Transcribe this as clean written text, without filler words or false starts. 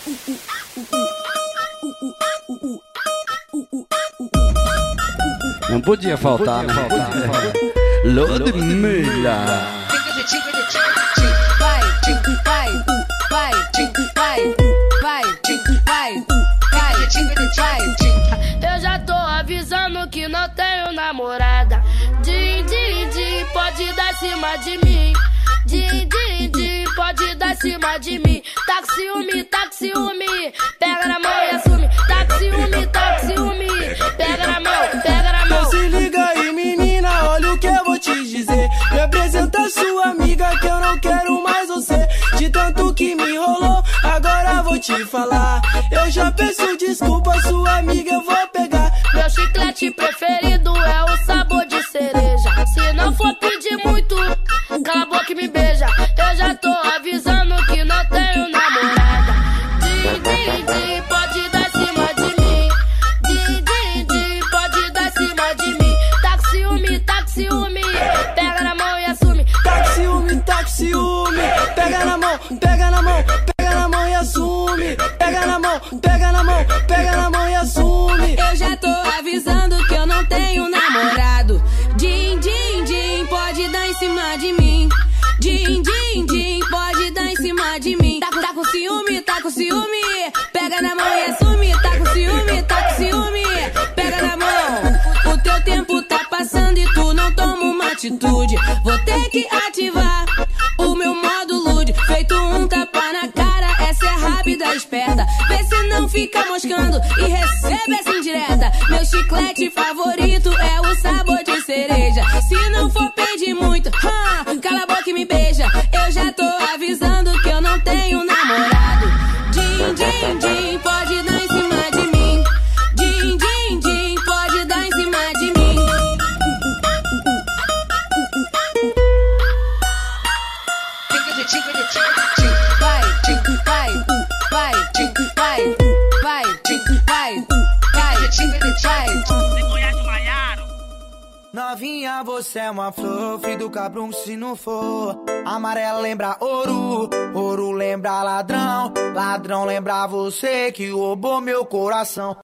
Não podia faltar, né? Ludmilla. Vai, vai, vai, eu já tô avisando que não tenho namorada. Din, din, din, pode dar cima de mim. Din, din, din, pode dar cima de mim. Tá com ciúme, tá com ciúme. Pega na mão e assume. Tá com ciúme, tá com ciúme. Pega na mão, pega na mão. Então se liga aí, menina, olha o que eu vou te dizer. Me apresenta sua amiga que eu não quero mais você. De tanto que me enrolou, agora vou te falar. Eu já peço desculpa, sua amiga eu vou pegar. Meu chiclete preferido é o sabor de cereja. Se não for pedir muito, cala a boca e me beija. Eu já tô avisando que não tenho namorada. Din, din, din, pode dar cima de mim. Din, din, din, pode dar cima de mim. Tá com ciúme, tá com ciúme. Pega na mão e assume. Tá com ciúme, tá com ciúme. Pega na mão, pega na mão, pega na mão e assume. Pega na mão, pega na mão, pega na mão e assume. Eu já tô avisando que eu não tenho namorado. Din, din, din, pode dar em cima de mim. Din, din, din, pode dar em cima de mim. Tá com ciúme, tá com ciúme. Pega na mão e assume. Tá com ciúme, tá com ciúme. Pega na mão. O teu tempo tá passando e tu não toma uma atitude. Vou ter que ativar o meu modo lude. Feito um tapa na cara, essa é rápida, esperta. Vê se não fica moscando e recebe essa indireta. Meu chiclete favorito é o sabor de cereja. Se não for pedir muito, cala a boca e me beija. Eu já tô avisando que eu não tenho namorado. Din, din, din, pode dar em cima de mim. Din, din, din, pode dar em cima de mim. Vai, vai, vai, vai, vai, Novinha, você é uma flor, filho do cabrão se não for. Amarela lembra ouro, ouro lembra ladrão, ladrão lembra você que roubou meu coração.